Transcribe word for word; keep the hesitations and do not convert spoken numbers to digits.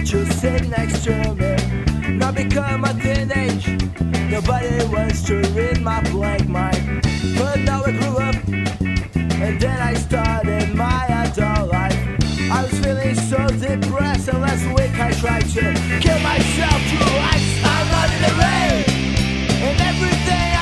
to sit next to me. Now become a teenage, nobody wants to read my blank mind. But now I grew up, and then I started my adult life. I was feeling so depressed, and last week I tried to kill myself to relax. I'm not in the rain, and everything